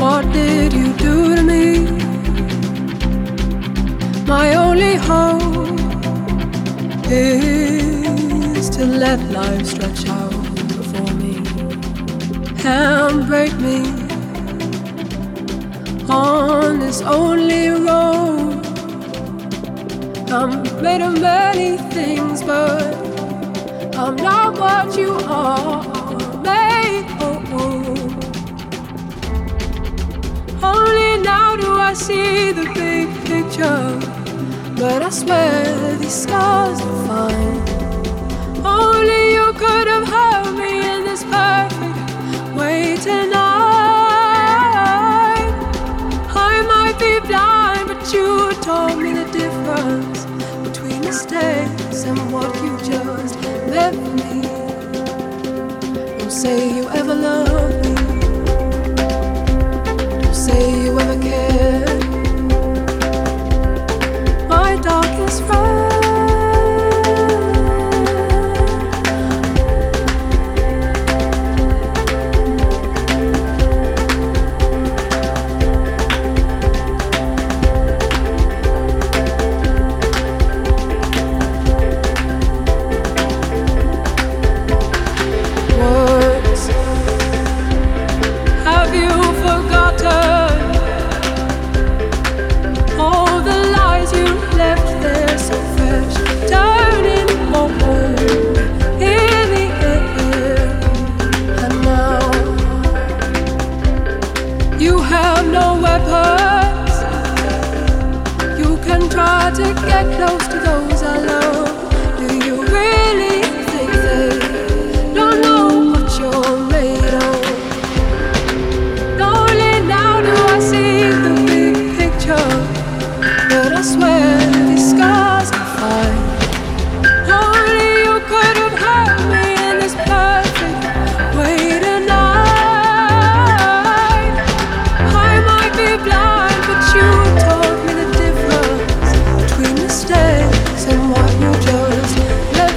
What did you do to me? My only hope is to let life stretch out before me and break me on this only road. I'm made of many things, but I'm not what you are made of. Only now do I see the big picture, but I swear these scars are fine. Only you could have held me in this perfect way tonight. I might be blind, but you told me the difference between mistakes and what you just meant for me. Don't say you ever loved me. Don't say you ever cared. My darkest friend. To get close to those I love. Do you really think they don't know what you're made of? Only now do I see the big picture, but I swear these scars are fine. Only you could have held me in this perfect way tonight. I might be blind, but you taught me the difference mistakes and what you just let